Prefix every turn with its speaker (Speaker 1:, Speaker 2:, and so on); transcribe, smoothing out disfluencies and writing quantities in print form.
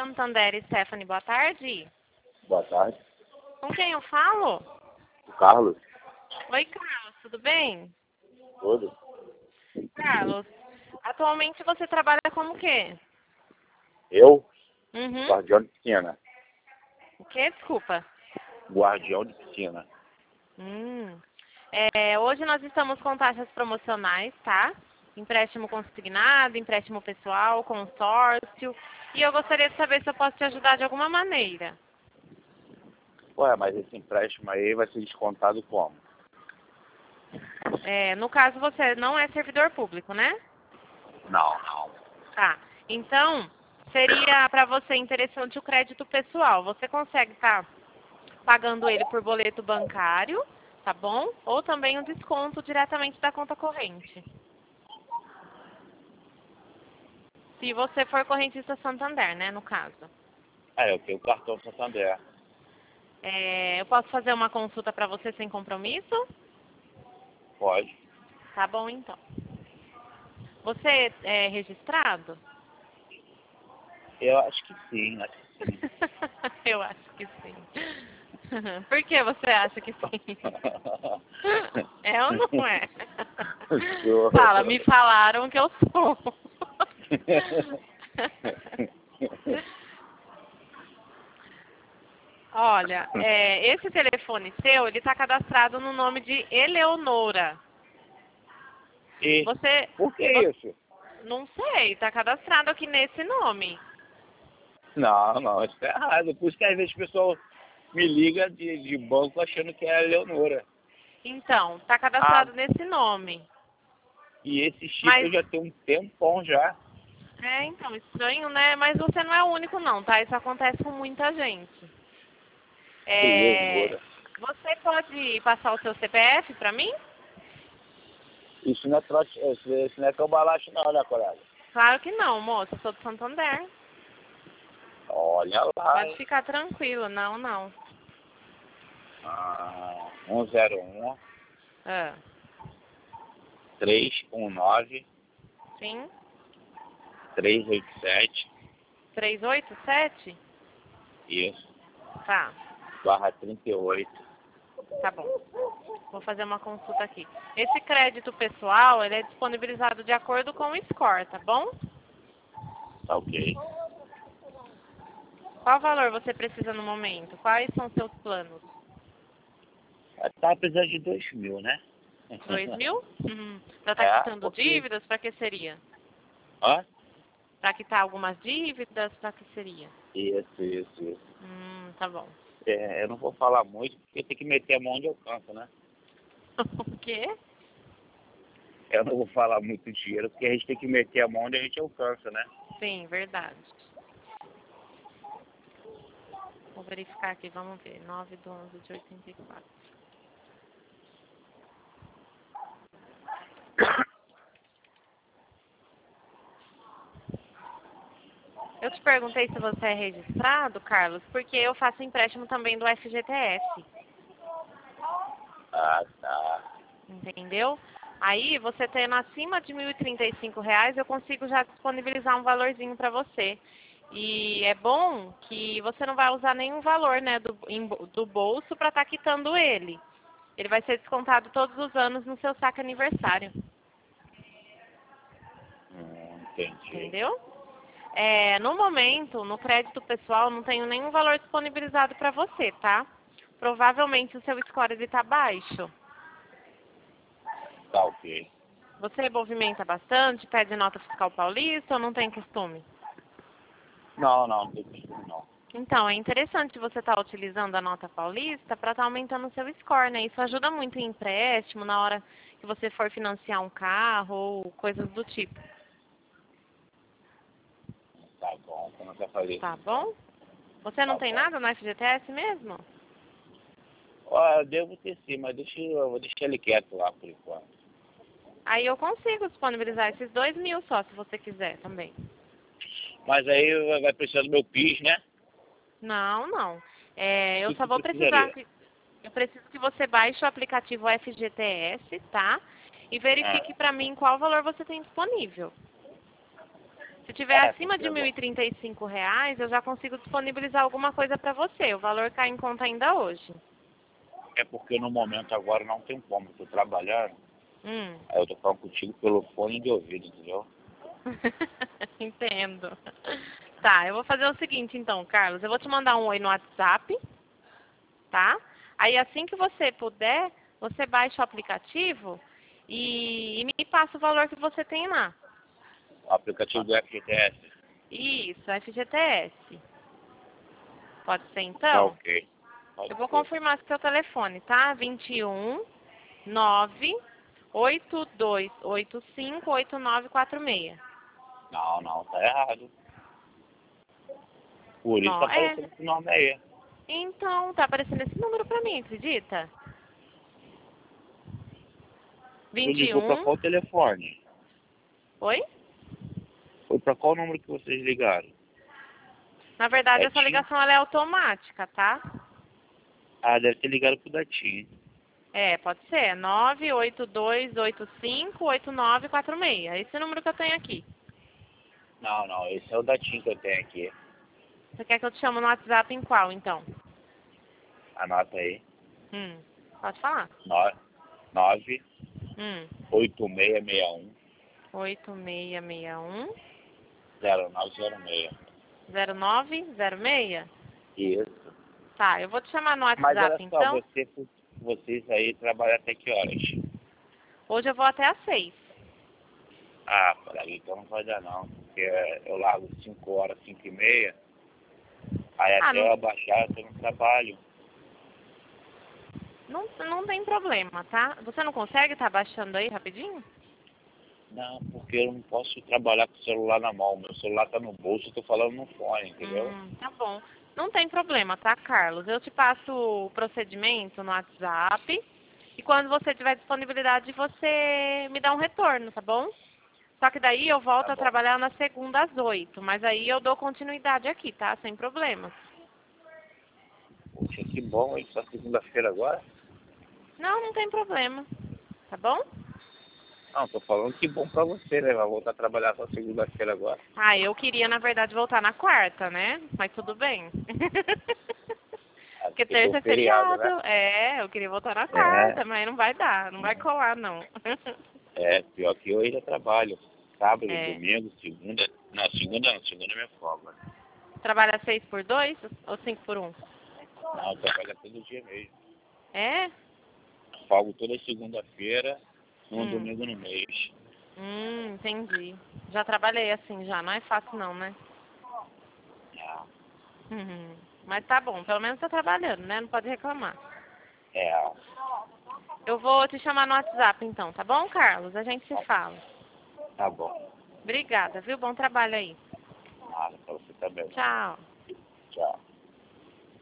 Speaker 1: Santander, Stephanie, boa tarde.
Speaker 2: Boa tarde.
Speaker 1: Com quem eu falo?
Speaker 2: O Carlos?
Speaker 1: Oi, Carlos, tudo bem?
Speaker 2: Tudo?
Speaker 1: Carlos, atualmente você trabalha como o quê?
Speaker 2: Eu?
Speaker 1: Uhum.
Speaker 2: Guardião de piscina.
Speaker 1: O quê? Desculpa.
Speaker 2: Guardião de piscina.
Speaker 1: Hoje nós estamos com taxas promocionais, tá? Empréstimo consignado, empréstimo pessoal, consórcio. E eu gostaria de saber se eu posso te ajudar de alguma maneira.
Speaker 2: Ué, mas esse empréstimo aí vai ser descontado como?
Speaker 1: No caso, você não é servidor público, né?
Speaker 2: Não, não.
Speaker 1: Tá. Então, seria para você interessante o crédito pessoal. Você consegue estar pagando ele por boleto bancário, tá bom? Ou também um desconto diretamente da conta corrente. Se você for correntista Santander, né, no caso.
Speaker 2: Eu tenho o cartão Santander.
Speaker 1: Eu posso fazer uma consulta para você sem compromisso?
Speaker 2: Pode.
Speaker 1: Tá bom, então. Você é registrado?
Speaker 2: Eu acho que sim, acho que sim.
Speaker 1: Eu acho que sim. Por que você acha que sim? É ou não é?
Speaker 2: Sou.
Speaker 1: Fala, me falaram que eu sou. Olha, esse telefone seu, ele está cadastrado no nome de Eleonora.
Speaker 2: E
Speaker 1: Você,
Speaker 2: por que isso?
Speaker 1: não sei, está cadastrado aqui nesse nome.
Speaker 2: Não, isso tá errado. Por isso que às vezes o pessoal me liga de banco achando que é a Leonora.
Speaker 1: Então, está cadastrado nesse nome.
Speaker 2: E esse chip
Speaker 1: Mas,
Speaker 2: eu já tenho um tempão já.
Speaker 1: então, estranho, né? Mas você não é o único não, tá? Isso acontece com muita gente.
Speaker 2: Leonora.
Speaker 1: Você pode passar o seu CPF para mim?
Speaker 2: Isso não é trote, isso não é cambalacho não, né, colega?
Speaker 1: Claro que não, moço. Eu sou do Santander.
Speaker 2: Olha lá,
Speaker 1: Pode
Speaker 2: hein?
Speaker 1: ficar tranquilo. Não, não.
Speaker 2: 101
Speaker 1: Ah,
Speaker 2: 319
Speaker 1: sim.
Speaker 2: 387,
Speaker 1: 387?
Speaker 2: isso,
Speaker 1: Tá,
Speaker 2: /38.
Speaker 1: tá bom. Vou fazer uma consulta aqui. Esse crédito pessoal, ele é disponibilizado de acordo com o score, tá bom?
Speaker 2: Tá ok.
Speaker 1: Qual valor você precisa no momento? Quais são seus planos?
Speaker 2: Tá precisando de 2.000, né?
Speaker 1: 2.000? Pra estar quitando
Speaker 2: Porque...
Speaker 1: dívidas, pra que seria?
Speaker 2: Hã?
Speaker 1: Pra quitar algumas dívidas, pra que seria?
Speaker 2: Isso.
Speaker 1: Tá bom.
Speaker 2: Eu não vou falar muito, porque tem que meter a mão onde eu canso, né?
Speaker 1: O quê?
Speaker 2: Eu não vou falar muito dinheiro, porque a gente tem que meter a mão onde a gente alcança, né?
Speaker 1: Sim, verdade. Vou verificar aqui, vamos ver. 9/11/84. Eu te perguntei se você é registrado, Carlos, porque eu faço empréstimo também do FGTS.
Speaker 2: Ah, tá.
Speaker 1: Entendeu? Aí, você tendo acima de R$ 1.035, eu consigo já disponibilizar um valorzinho para você. E é bom que você não vai usar nenhum valor, né, do bolso para estar quitando ele. Ele vai ser descontado todos os anos no seu saque aniversário.
Speaker 2: Entendi.
Speaker 1: Entendeu? No momento, no crédito pessoal, não tenho nenhum valor disponibilizado para você, tá? Provavelmente o seu score está baixo.
Speaker 2: Tá ok.
Speaker 1: Você movimenta bastante, pede nota fiscal paulista ou não tem costume?
Speaker 2: Não tem costume não.
Speaker 1: Então, é interessante você estar utilizando a nota paulista para estar aumentando o seu score, né? Isso ajuda muito em empréstimo, na hora que você for financiar um carro ou coisas do tipo.
Speaker 2: Tá bom, como eu já falei.
Speaker 1: Tá bom? Você não
Speaker 2: Tá
Speaker 1: tem
Speaker 2: bom.
Speaker 1: nada no FGTS mesmo?
Speaker 2: Ó, eu devo ter sim, mas eu vou deixar ele quieto lá por enquanto.
Speaker 1: Aí eu consigo disponibilizar esses 2.000 só, se você quiser também.
Speaker 2: Mas aí vai precisar do meu PIS, né?
Speaker 1: Não, não. Eu
Speaker 2: O
Speaker 1: só
Speaker 2: que
Speaker 1: vou precisar
Speaker 2: precisaria?
Speaker 1: eu preciso que você baixe o aplicativo FGTS, tá? E verifique
Speaker 2: Ah,
Speaker 1: para mim qual valor você tem disponível. Se tiver acima de
Speaker 2: porque
Speaker 1: R$ 1.035, eu já consigo disponibilizar alguma coisa para você. O valor cai em conta ainda hoje.
Speaker 2: é porque no momento agora não tem como, estou trabalhando,
Speaker 1: Hum.
Speaker 2: aí eu tô falando contigo pelo fone de ouvido, entendeu?
Speaker 1: Entendo. Tá, eu vou fazer o seguinte então, Carlos. Eu vou te mandar um oi no WhatsApp, tá? Aí assim que você puder, você baixa o aplicativo e me passa o valor que você tem lá.
Speaker 2: O aplicativo do FGTS.
Speaker 1: Isso, FGTS. Pode ser
Speaker 2: Tá
Speaker 1: então?
Speaker 2: ok. Pode
Speaker 1: Eu vou
Speaker 2: ser.
Speaker 1: confirmar seu telefone, tá? 21 9 8285 8946.
Speaker 2: Não, tá errado. Por isso tá
Speaker 1: Não, é.
Speaker 2: aparecendo esse nome aí.
Speaker 1: Então, tá aparecendo esse número pra mim, acredita?
Speaker 2: Tu ligou pra
Speaker 1: 21.
Speaker 2: qual telefone?
Speaker 1: Oi?
Speaker 2: Foi pra qual número que vocês ligaram?
Speaker 1: Na verdade,
Speaker 2: É
Speaker 1: essa
Speaker 2: TIM?
Speaker 1: ligação ela é automática, tá?
Speaker 2: Ah, deve ter ligado pro da TIM.
Speaker 1: É, pode ser. 982858946. É esse número que eu tenho aqui.
Speaker 2: Não, esse é o da TIM que eu tenho aqui.
Speaker 1: Você quer que eu te chame no WhatsApp em qual, então?
Speaker 2: Anota aí.
Speaker 1: Pode falar.
Speaker 2: 98661
Speaker 1: 8661
Speaker 2: 0906.
Speaker 1: 0906.
Speaker 2: Isso.
Speaker 1: Tá, eu vou te chamar no
Speaker 2: Mas olha
Speaker 1: WhatsApp,
Speaker 2: só,
Speaker 1: então.
Speaker 2: vocês aí trabalham até que horas?
Speaker 1: Hoje eu vou até às 6.
Speaker 2: Ah, por aí então não vai dar não. Porque eu largo 5 horas, 5 e meia. Aí
Speaker 1: Ah,
Speaker 2: até eu abaixar eu tô no trabalho.
Speaker 1: não tem problema, tá? Você não consegue estar baixando aí rapidinho?
Speaker 2: Não, porque eu não posso trabalhar com o celular na mão. Meu celular tá no bolso, eu tô falando no fone, entendeu?
Speaker 1: Tá bom. Não tem problema, tá, Carlos? Eu te passo o procedimento no WhatsApp e quando você tiver disponibilidade, você me dá um retorno, tá bom? Só que daí eu volto
Speaker 2: Tá
Speaker 1: a
Speaker 2: bom.
Speaker 1: trabalhar na segunda às 8, mas aí eu dou continuidade aqui, tá? Sem problema.
Speaker 2: Poxa, que bom, hein? Só segunda-feira agora?
Speaker 1: Não tem problema, tá bom?
Speaker 2: Não, tô falando que bom pra você, né? Vai voltar a trabalhar só segunda-feira agora.
Speaker 1: Ah, eu queria, na verdade, voltar na quarta, né? Mas tudo bem.
Speaker 2: Ah,
Speaker 1: Porque
Speaker 2: porque tem o
Speaker 1: terça é
Speaker 2: feriado, né?
Speaker 1: feriado. É, eu queria voltar na
Speaker 2: É,
Speaker 1: quarta, mas não vai dar, não vai colar, não.
Speaker 2: pior que eu ainda trabalho. Sábado,
Speaker 1: É.
Speaker 2: domingo, segunda. Não, segunda não, segunda é minha folga.
Speaker 1: Trabalha 6 por 2 ou 5 por 1?
Speaker 2: Não, eu trabalho todo dia mesmo.
Speaker 1: É?
Speaker 2: Folgo toda segunda-feira, um
Speaker 1: Hum.
Speaker 2: domingo no mês.
Speaker 1: Entendi. Já trabalhei assim já, não é fácil não, né?
Speaker 2: Não,
Speaker 1: Mas tá bom, pelo menos tá trabalhando, né? Não pode reclamar.
Speaker 2: é,
Speaker 1: Eu vou te chamar no WhatsApp então, tá bom, Carlos? A gente se fala.
Speaker 2: tá bom.
Speaker 1: Obrigada, viu? Bom trabalho aí.
Speaker 2: Nada, pra você também.
Speaker 1: Tchau.
Speaker 2: Tchau.